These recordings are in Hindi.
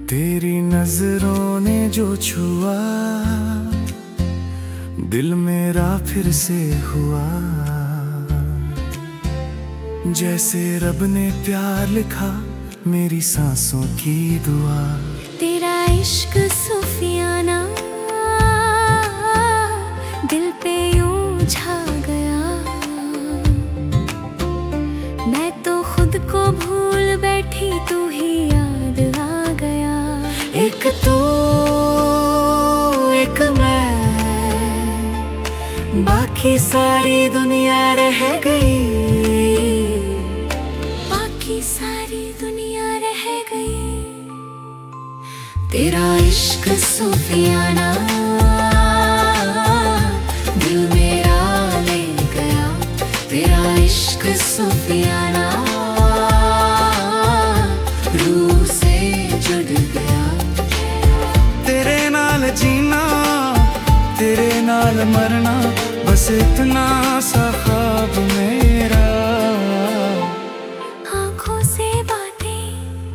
तेरी नजरों ने जो छुआ, दिल मेरा फिर से हुआ। जैसे रब ने प्यार लिखा, मेरी सांसों की दुआ। तेरा इश्क सूफियाना दिल पे यूं छा गया। मैं तो खुद को भूल बैठी, तू ही याद आ गया। एक तू एक मैं, बाकी सारी दुनिया रह गई। बाकी सारी दुनिया रह गई। तेरा इश्क सूफियाना दिल मेरा ले गया। तेरा इश्क सूफियाना रूह से जुड़ गया। तेरे नाल जीना, तेरे नाल मरना, बस इतना सा ख्वाब मेरा। आँखों से बातें,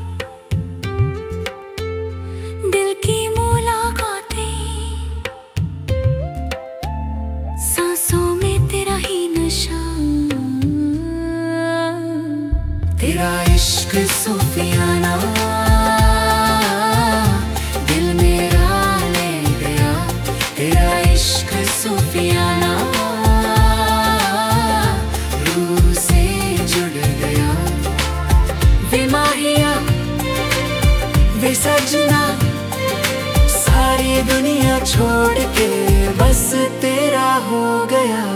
दिल की मुलाकातें, सांसों में तेरा ही नशा। तेरा इश्क सूफियाना दिल मेरा ले गया। तेरा इश्क सूफियाना रूह से जुड़ गया। वे माहिया वे सजना, सारी दुनिया छोड़ के बस तेरा हो गया।